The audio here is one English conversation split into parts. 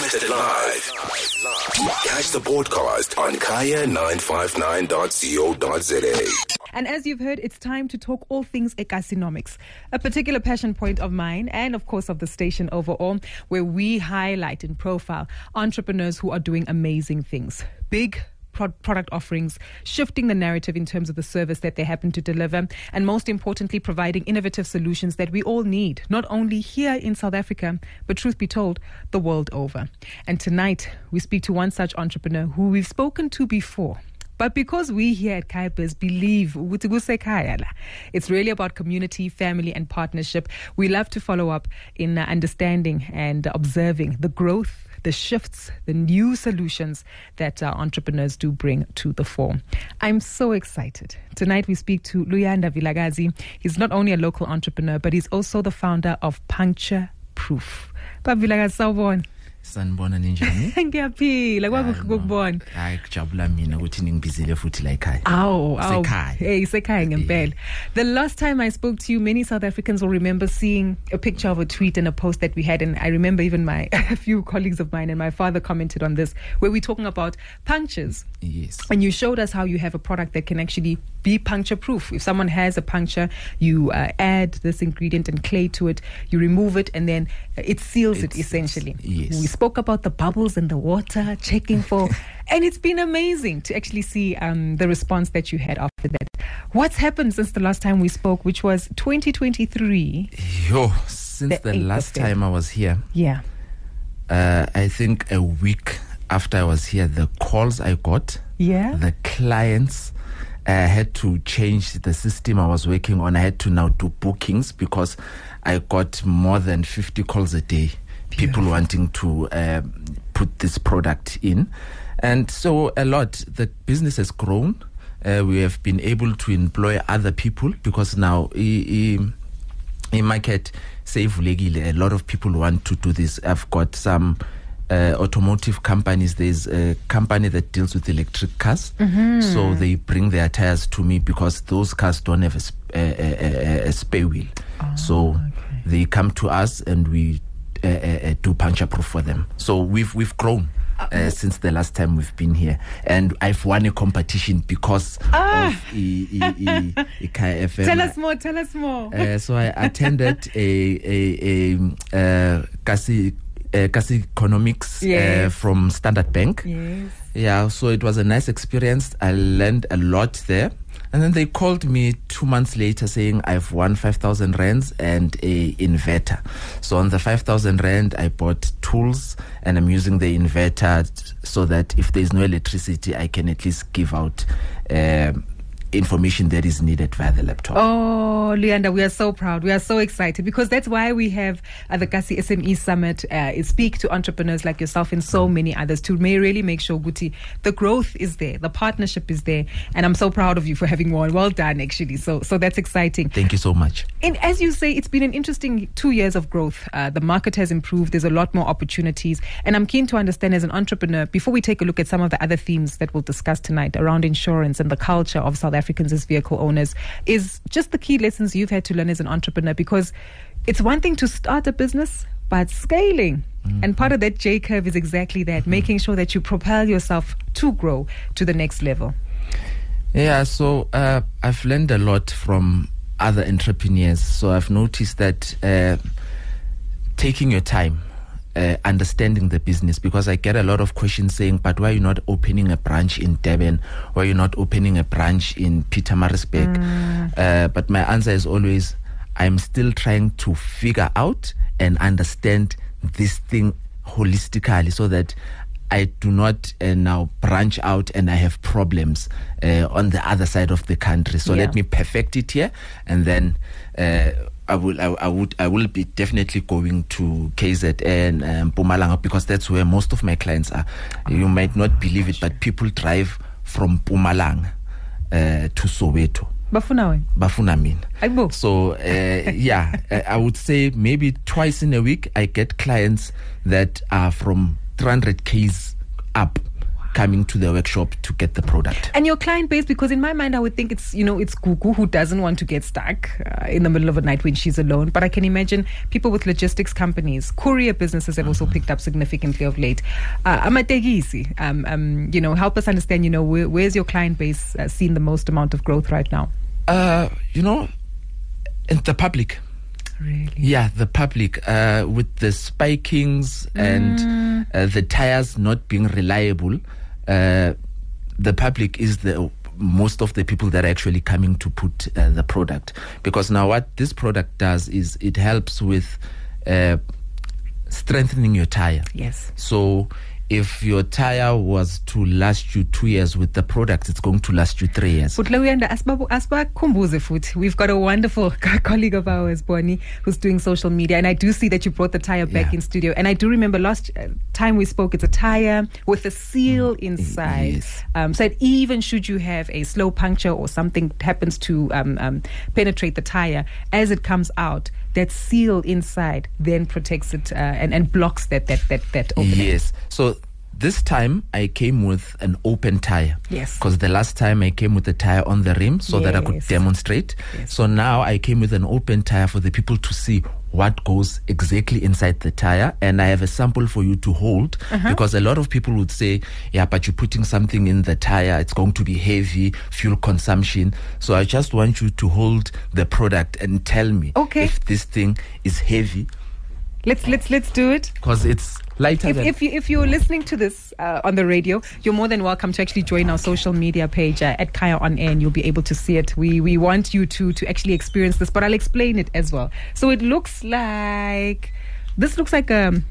Broadcasted live. Catch the podcast on kaya959.co.za. And as you've heard, it's time to talk all things Ekasinomics, a particular passion point of mine and, of course, of the station overall, where we highlight and profile entrepreneurs who are doing amazing things. Big product offerings, shifting the narrative in terms of the service that they happen to deliver, and most importantly, providing innovative solutions that we all need, not only here in South Africa, but truth be told, the world over. And tonight, we speak to one such entrepreneur who we've spoken to before. But because we here at KaiBiz believe it's really about community, family, and partnership, we love to follow up in understanding and observing the growth, the shifts, the new solutions that entrepreneurs do bring to the fore. I'm so excited. Tonight we speak to Luyanda Vilakazi. He's not only a local entrepreneur, but he's also the founder of Puncture Proof. Vilakazi, sawubona. Sanibona ninjani? Ngiyaphila kwakukubona. Hayi kujabula mina ukuthi ningibizile futhi la ekhaya. Sekhaya. Hey, sekhaya ngempela. The last time I spoke to you, many South Africans will remember seeing a picture of a tweet and a post that we had, and I remember even a few colleagues of mine and my father commented on this, where we're talking about punctures. Yes. And you showed us how you have a product that can actually be puncture proof. If someone has a puncture, you add this ingredient and clay to it, you remove it, and then it seals it essentially. Yes. We spoke about the bubbles in the water, checking for, and it's been amazing to actually see the response that you had after that. What's happened since the last time we spoke, which was 2023? Since the last time I was here. Yeah. I think a week after I was here, the calls I got, the clients, I had to change the system I was working on. I had to now do bookings because I got more than 50 calls a day. Beautiful. People wanting to put this product in. And so a lot, the business has grown. We have been able to employ other people because now in market, a lot of people want to do this. I've got some automotive companies. There's a company that deals with electric cars. Mm-hmm. So they bring their tires to me because those cars don't have a spare wheel. So they come to us and we do puncture proof for them. So we've grown since the last time we've been here, and I've won a competition because of KFM. Tell us more. So I attended a Kasi Economics from Standard Bank. Yes. Yeah, so it was a nice experience. I learned a lot there. And then they called me 2 months later saying I've won 5,000 rands and a inverter. So on the 5,000 rand, I bought tools and I'm using the inverter so that if there's no electricity, I can at least give out information that is needed via the laptop. Oh, Luyanda, we are so proud. We are so excited because that's why we have the Kasi SME Summit speak to entrepreneurs like yourself and so many others to really make sure, Guti, the growth is there, the partnership is there, and I'm so proud of you for having won. Well done, actually. So that's exciting. Thank you so much. And as you say, it's been an interesting 2 years of growth. The market has improved. There's a lot more opportunities. And I'm keen to understand as an entrepreneur, before we take a look at some of the other themes that we'll discuss tonight around insurance and the culture of South Africans as vehicle owners, is just the key lessons you've had to learn as an entrepreneur, because it's one thing to start a business, but scaling. Mm-hmm. And part of that J-curve is exactly that, making sure that you propel yourself to grow to the next level. Yeah, so I've learned a lot from other entrepreneurs. So I've noticed that taking your time, understanding the business, because I get a lot of questions saying, but why are you not opening a branch in Durban? Why are you not opening a branch in Pietermaritzburg? But my answer is always, I'm still trying to figure out and understand this thing holistically so that I do not now branch out and I have problems on the other side of the country. So let me perfect it here, and then I will be definitely going to KZN and Mpumalanga, because that's where most of my clients are. You might not believe it, but people drive from Mpumalanga to Soweto. Bafuna mina. So I would say maybe twice in a week I get clients that are from 300 Ks up. coming to the workshop to get the product. And your client base, because in my mind I would think it's Gugu who doesn't want to get stuck in the middle of a night when she's alone. But I can imagine people with logistics companies, courier businesses have also picked up significantly of late. Amategisi, help us understand. Where's your client base seeing the most amount of growth right now? In the public. Really? Yeah, the public, with the spikings and the tires not being reliable, the public is most of the people that are actually coming to put the product. Because now what this product does is it helps with strengthening your tire. Yes. So if your tire was to last you 2 years with the product, it's going to last you 3 years. We've got a wonderful colleague of ours, Bonnie, who's doing social media. And I do see that you brought the tire back in studio. And I do remember last time we spoke, it's a tire with a seal inside. Yes. So that even should you have a slow puncture or something happens to penetrate the tire, as it comes out, that seal inside then protects it and blocks that opening. Yes. So this time I came with an open tire. Yes. Because the last time I came with the tire on the rim so that I could demonstrate. Yes. So now I came with an open tire for the people to see what goes exactly inside the tire. And I have a sample for you to hold, because a lot of people would say, yeah, but you're putting something in the tire, it's going to be heavy, fuel consumption. So I just want you to hold the product and tell me if this thing is heavy. Let's do it. Because it's lighter than... If you're listening to this on the radio, you're more than welcome to actually join our social media page at Kaya On Air, and you'll be able to see it. We want you to actually experience this, but I'll explain it as well. So it looks like... This looks like a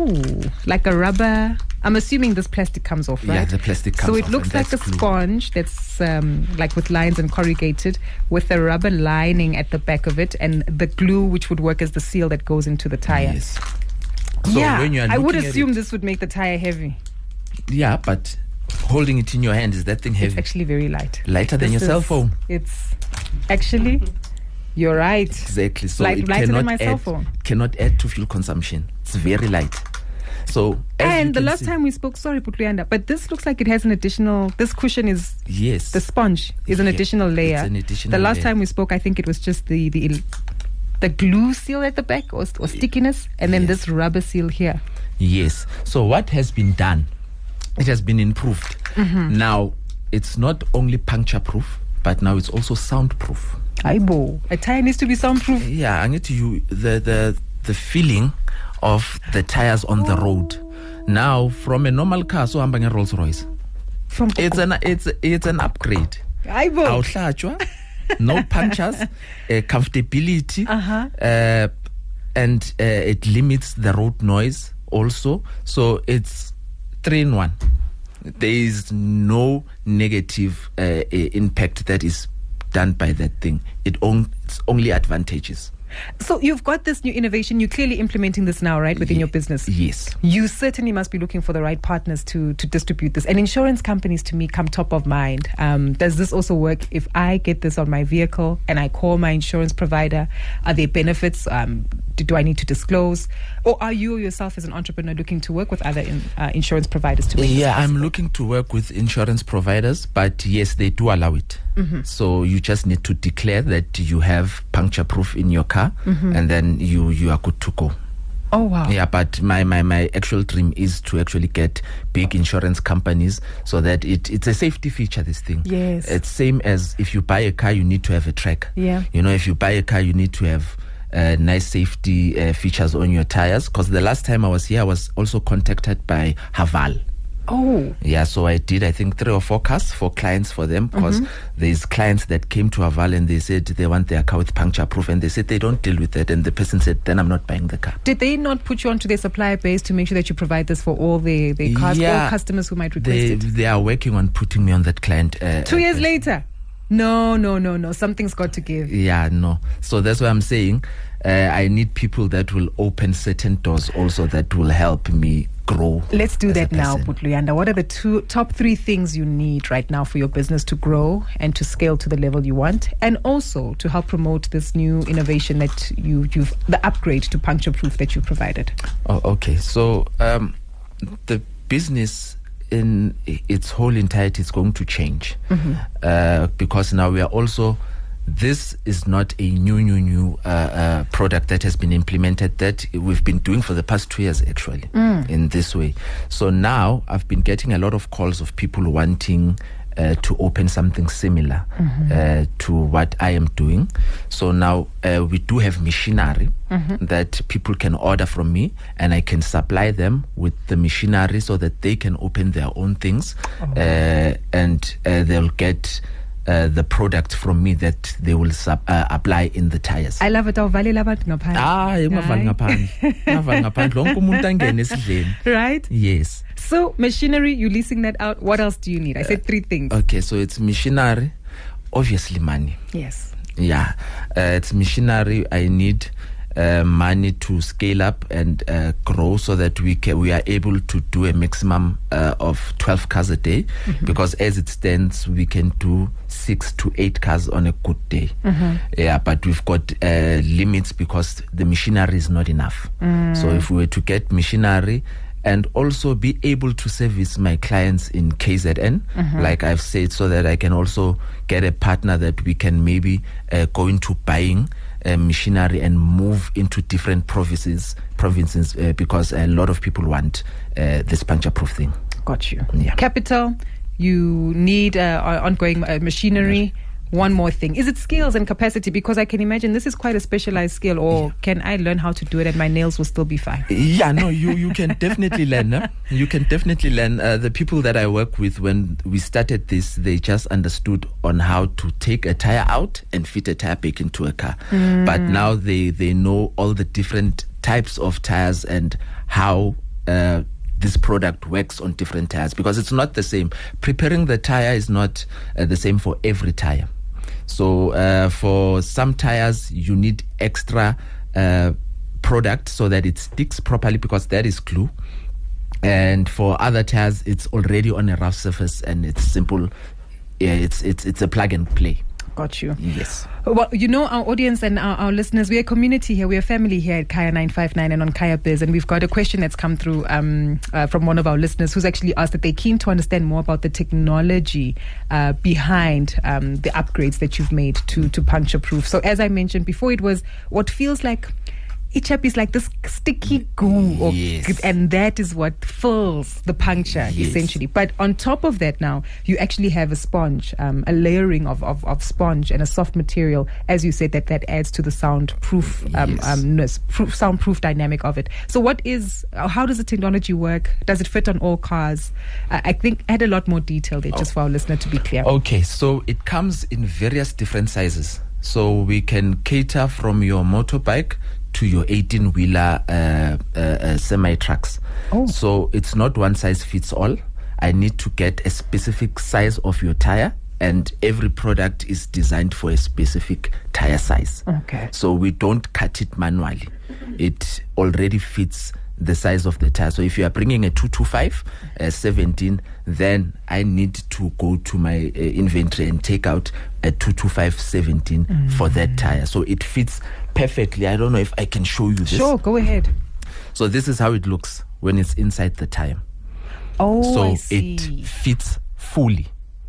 rubber. I'm assuming this plastic comes off, right? Yeah, the plastic comes off. So it looks like a sponge that's like with lines and corrugated, with a rubber lining at the back of it, and the glue which would work as the seal that goes into the tire. Yes. So when you are I would looking assume at this would make the tire heavy. Yeah, but holding it in your hand, is that thing heavy? It's actually very light. Lighter than your cell phone. It's actually... You're right. Exactly. So lighter it than my cell phone. Cannot add to fuel consumption. It's very light. So and the last time we spoke, sorry, Putluyanda, but this looks like it has an additional. This cushion is the sponge is an additional layer. It's an additional the last layer. time we spoke, I think it was just the glue seal at the back or stickiness, and then this rubber seal here. Yes. So what has been done? It has been improved. Now it's not only puncture proof, but now it's also soundproof. Aibo, a tire needs to be soundproof. Yeah, I get to you the feeling of the tires on the road. Now, from a normal car, so I'm buying a Rolls Royce. It's an upgrade. Aibo. No punctures, comfortability, and it limits the road noise also. So it's 3-in-1. There is no negative impact that is done by that thing. It's only advantages. So you've got this new innovation. You're clearly implementing this now, right, within your business? Yes. You certainly must be looking for the right partners to distribute this. And insurance companies, to me, come top of mind. Does this also work if I get this on my vehicle and I call my insurance provider? Are there benefits? Do I need to disclose? Or are you yourself as an entrepreneur looking to work with other insurance providers to make this possible? I'm looking to work with insurance providers, but yes, they do allow it. So you just need to declare that you have puncture proof in your car, and then you are good to go. Oh, wow. Yeah, but my actual dream is to actually get big insurance companies so that it's a safety feature, this thing. Yes. It's same as if you buy a car, you need to have a track. Yeah. If you buy a car, you need to have nice safety features on your tires. Because the last time I was here, I was also contacted by Haval. Oh. Yeah, so I did, I think, 3 or 4 cars for clients for them, because there's clients that came to Haval and they said they want their car with puncture proof, and they said they don't deal with that, and the person said, then I'm not buying the car. Did they not put you onto their supplier base to make sure that you provide this for all the cars, all customers who might request it? They are working on putting me on that client. 2 years later? No. Something's got to give. Yeah, no. So that's why I'm saying I need people that will open certain doors also that will help me grow. Let's do that now, Putluyanda. What are the top 3 things you need right now for your business to grow and to scale to the level you want, and also to help promote this new innovation that you've the upgrade to puncture proof that you provided? Oh, okay. So the business in its whole entirety is going to change, because now we are also, this is not a new product that has been implemented, that we've been doing for the past 2 years actually in this way. So now I've been getting a lot of calls of people wanting to open something similar to what I am doing. So now we do have machinery that people can order from me, and I can supply them with the machinery so that they can open their own things, and they'll get the product from me that they will apply in the tires. I love it. Right? Yes. So machinery, you leasing that out. What else do you need? I said 3 things. Okay, so it's machinery, obviously money. Yes. Yeah, it's machinery. I need money to scale up and grow so that we are able to do a maximum of 12 cars a day, because as it stands we can do 6 to 8 cars on a good day. Yeah, but we've got limits because the machinery is not enough. So if we were to get machinery and also be able to service my clients in KZN, like I've said, so that I can also get a partner that we can maybe go into buying machinery and move into different provinces, because a lot of people want this puncture-proof thing. Got you. Yeah. Capital, you need ongoing machinery. One more thing. Is it skills and capacity? Because I can imagine this is quite a specialized skill, or can I learn how to do it and my nails will still be fine? Yeah, no, you can definitely learn. You can definitely learn. The people that I work with, when we started this, they just understood on how to take a tire out and fit a tire back into a car. But now they know all the different types of tires and how this product works on different tires, because it's not the same. Preparing the tire is not the same for every tire. So for some tires you need extra product so that it sticks properly, because that is glue. And for other tires it's already on a rough surface and it's simple. Yeah, it's a plug and play. Got you. Yes. Well, you know, our audience and our listeners, we're a community here. We're a family here at Kaya 959 and on Kaya Biz. And we've got a question that's come through from one of our listeners who's actually asked that they're keen to understand more about the technology behind the upgrades that you've made to Puncture Proof. So as I mentioned before, it was what feels like Ichap is like this sticky goo, and that is what fills the puncture, essentially. But on top of that now, you actually have a sponge, a layering of sponge and a soft material, as you said, that adds to the soundproof, soundproof dynamic of it. So how does the technology work? Does it fit on all cars? I think add a lot more detail there, just for our listener to be clear. Okay, so it comes in various different sizes. So we can cater from your motorbike to your 18-wheeler semi-trucks. So it's not one size fits all. I need to get a specific size of your tire, and every product is designed for a specific tire size. Okay. So we don't cut it manually. It already fits the size of the tire. So if you are bringing a 225 17, then I need to go to my inventory and take out a 225 17 for that tire. So it fits perfectly. I don't know if I can show you this. Sure, go ahead. So this is how it looks when it's inside the tire. So I see. It fits fully.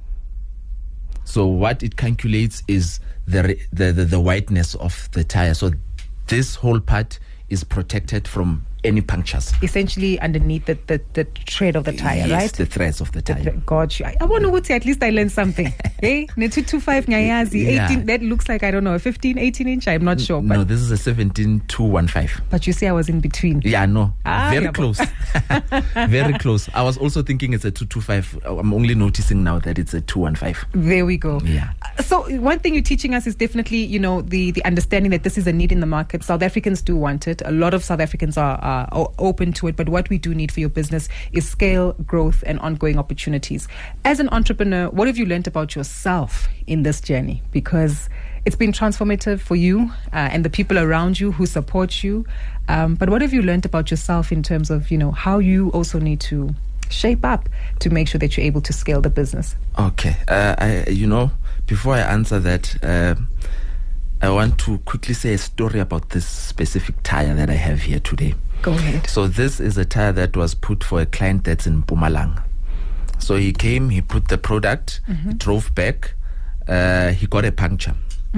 So what it calculates is the whiteness of the tire. So this whole part is protected from any punctures. Essentially underneath the tread of the tire, yes, right? The threads of the tire. Got you. I want to say at least I learned something. Hey, 225 Nyayazi, 18, that looks like, I don't know, a 15, 18 inch, I'm not sure. But no, this is a 17-215. But you say I was in between. Yeah, no. Very close. Very close. I was also thinking it's a 225. I'm only noticing now that it's a 215. There we go. Yeah. So one thing you're teaching us is definitely, the understanding that this is a need in the market. South Africans do want it. A lot of South Africans are open to it. But what we do need for your business is scale, growth, and ongoing opportunities. As an entrepreneur, what have you learned about yourself in this journey? Because it's been transformative for you and the people around you who support you. But what have you learned about yourself in terms of, how you also need to shape up to make sure that you're able to scale the business? Okay. Before I answer that, I want to quickly say a story about this specific tire that I have here today. Go ahead. So this is a tire that was put for a client that's in Mpumalanga. So he came, he put the product, he drove back, he got a puncture.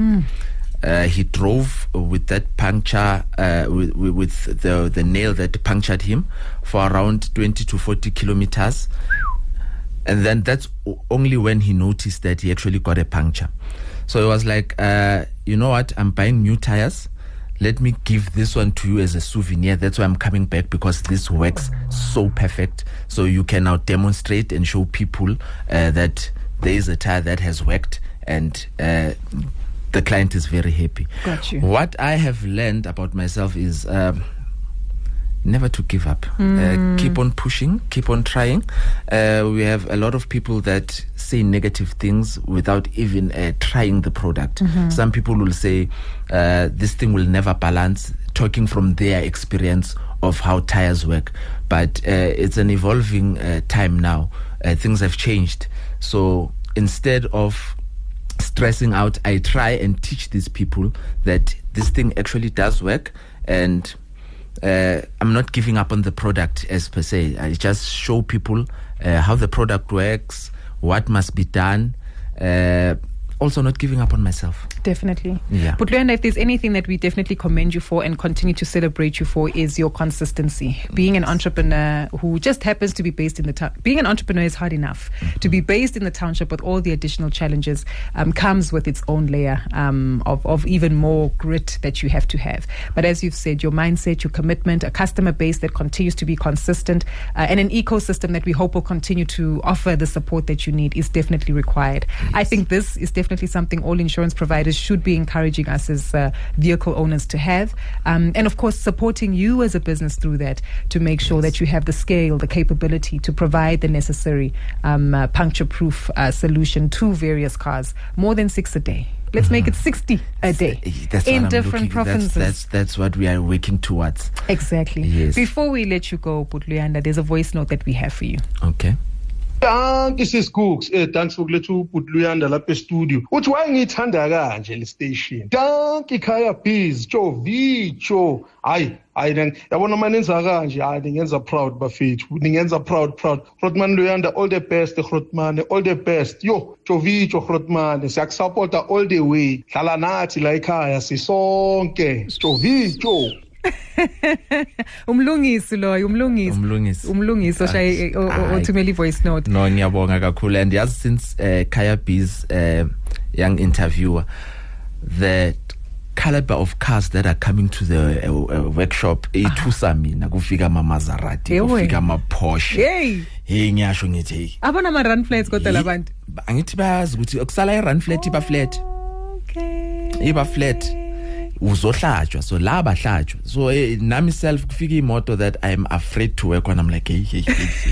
He drove with that puncture, with the nail that punctured him for around 20 to 40 kilometers. And then that's only when he noticed that he actually got a puncture. So it was like, you know what, I'm buying new tires. Let me give this one to you as a souvenir. That's why I'm coming back, because this works so perfect. So you can now demonstrate and show people that there is a tire that has worked, and the client is very happy. Got you. What I have learned about myself is never to give up. Keep on pushing, keep on trying. We have a lot of people that say negative things without even trying the product. Some people will say this thing will never balance, talking from their experience of how tires work. But it's an evolving time now. Things have changed. So instead of stressing out, I try and teach these people that this thing actually does work, and I'm not giving up on the product as per se. I just show people how the product works, what must be done. Also not giving up on myself. Definitely. Yeah. But Luyanda, if there's anything that we definitely commend you for and continue to celebrate you for, is your consistency. Being an entrepreneur who just happens to be based in the town. Being an entrepreneur is hard enough. To be based in the township with all the additional challenges comes with its own layer of even more grit that you have to have. But as you've said, your mindset, your commitment, a customer base that continues to be consistent, and an ecosystem that we hope will continue to offer the support that you need is definitely required. Yes. I think this is definitely something all insurance providers should be encouraging us as vehicle owners to have, and of course supporting you as a business through that, to make sure that you have the scale, the capability to provide the necessary puncture-proof solution to various cars. More than 6 a day. Let's make it 60 a day in different provinces. That's what we are working towards. Exactly. Yes. Before we let you go, Luyanda, there's a voice note that we have for you. Okay. Danke sis Cooks, thanks for kuletha uBhutuluyanda lapha e-studio. Uthi wayengithanda kanje le station. Danke Khaya Biz, Jovicho. Hayi yabona manje nenza kanje, hayi ningenza proud bafethu. Ningenza proud. Grootman Luyanda, all the best Grootman, all the best. Yo, Jovicho Grootman, siyakusupporta all the way. Hlala nathi la ekhaya sisonke. Jovicho. Umlungisi oshaye othumela voice note. No, ngiyabonga kakhulu, and yes, since Khaya Biz young interviewer, the caliber of cars that are coming to the workshop ithusa mina, kufika ma Maserati, kufika ma Porsche. Hey ngiyasho ngithi hey abona ma run flats kodwa labantu angithi bayazi ukuthi okusala i run flat iba flat. Iba flat. Uzohlatshwa, so la bahlatshwa. So nami self kufika imoto that I'm afraid to work on. I'm like hey.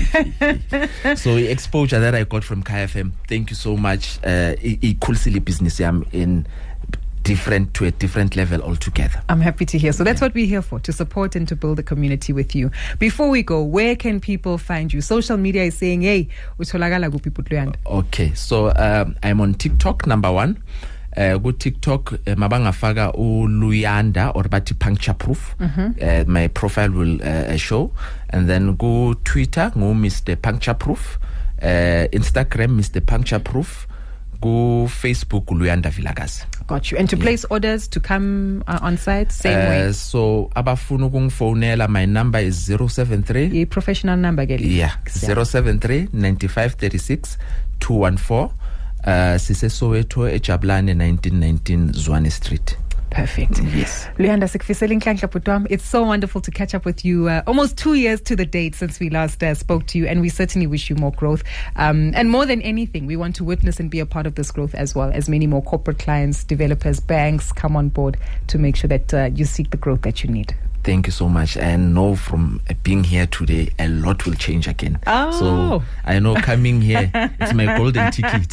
So exposure that I got from KFM, thank you so much. Ikhulile business yam in to a different level altogether. I'm happy to hear. So that's what we're here for, to support and to build a community with you. Before we go, where can people find you? Social media is saying hey utholakala kuphi Luyanda? Okay, so I'm on TikTok, number 1. Go TikTok mabangafaka uLuyanda or bathi puncture proof. My profile will show, and then go Twitter go Mr. Puncture Proof, Instagram Mr. Puncture Proof, go Facebook Luyanda Vilakazi. Got you. And to place orders to come on site, same way. So abafuna ukungifonela, my number is 073. A professional number, Geli. Yeah, 073 95 36 214. Sise Soweto Ejabulane 1919 Zwane Street. Perfect. Yes. Luyanda, sikufisela inhlanhla bhuti wami. It's so wonderful to catch up with you. Almost 2 years to the date since we last spoke to you, and we certainly wish you more growth. And more than anything, we want to witness and be a part of this growth as well, as many more corporate clients, developers, banks come on board to make sure that you seek the growth that you need. Thank you so much. And know from being here today, a lot will change again. Oh. So I know coming here, it's my golden ticket.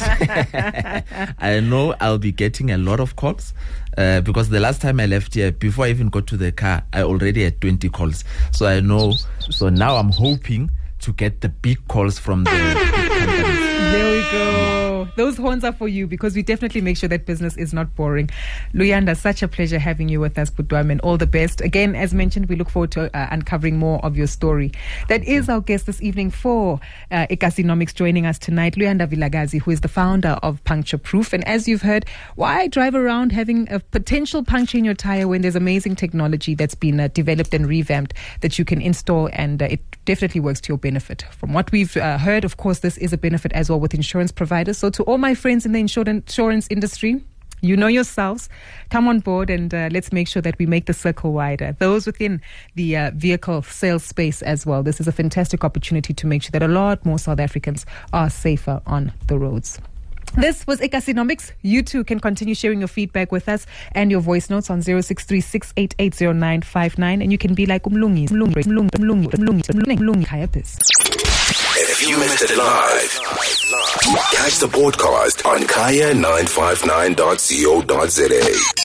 I know I'll be getting a lot of calls because the last time I left here, before I even got to the car, I already had 20 calls. So I know. So now I'm hoping to get the big calls from the big companies. There we go. go. Those horns are for you because we definitely make sure that business is not boring. Luyanda, such a pleasure having you with us, Budwam, and all the best. Again, as mentioned, we look forward to uncovering more of your story. That is our guest this evening for Ecasinomics. Joining us tonight, Luyanda Vilakazi, who is the founder of Puncture Proof. And as you've heard, why drive around having a potential puncture in your tire when there's amazing technology that's been developed and revamped that you can install, and it definitely works to your benefit. From what we've heard, of course, this is a benefit as well with insurance providers. So to all my friends in the insurance industry, you know yourselves, come on board and let's make sure that we make the circle wider. Those within the vehicle sales space as well. This is a fantastic opportunity to make sure that a lot more South Africans are safer on the roads. This was Ecasinomics. You too can continue sharing your feedback with us and your voice notes on 0636880959, and you can be like Umlungi. If you missed it live, catch the podcast on kaya959.co.za.